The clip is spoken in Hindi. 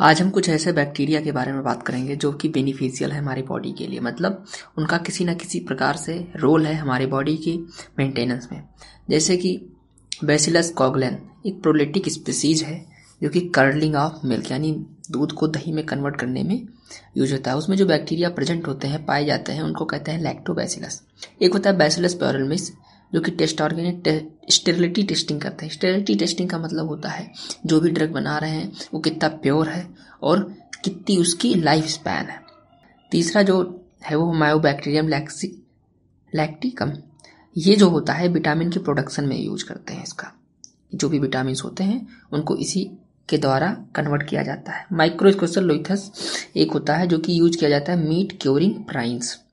आज हम कुछ ऐसे बैक्टीरिया के बारे में बात करेंगे जो कि बेनिफिशियल है हमारी बॉडी के लिए, मतलब उनका किसी न किसी प्रकार से रोल है हमारी बॉडी की मेंटेनेंस में। जैसे कि बैसिलस कॉगलैन एक प्रोलिटिक स्पीसीज है जो कि कर्लिंग ऑफ मिल्क यानी दूध को दही में कन्वर्ट करने में यूज होता है। उसमें जो बैक्टीरिया प्रेजेंट होते हैं, पाए जाते हैं, उनको कहते हैं लैक्टोबैसिलस। एक होता है बैसिलस प्यूरिलमिस जो कि टेस्ट ऑर्गेनिक स्टेरिलिटी टेस्टिंग करते हैं। स्टेरिलिटी टेस्टिंग का मतलब होता है जो भी ड्रग बना रहे हैं वो कितना प्योर है और कितनी उसकी लाइफ स्पैन है। तीसरा जो है वो मायोबैक्टीरियम लैक्टिकम, ये जो होता है विटामिन के प्रोडक्शन में यूज करते हैं। इसका जो भी विटामिन होते हैं उनको इसी के द्वारा कन्वर्ट किया जाता है। माइक्रोस्कोसल लोइथस एक होता है जो कि यूज किया जाता है मीट क्योरिंग प्राइंस।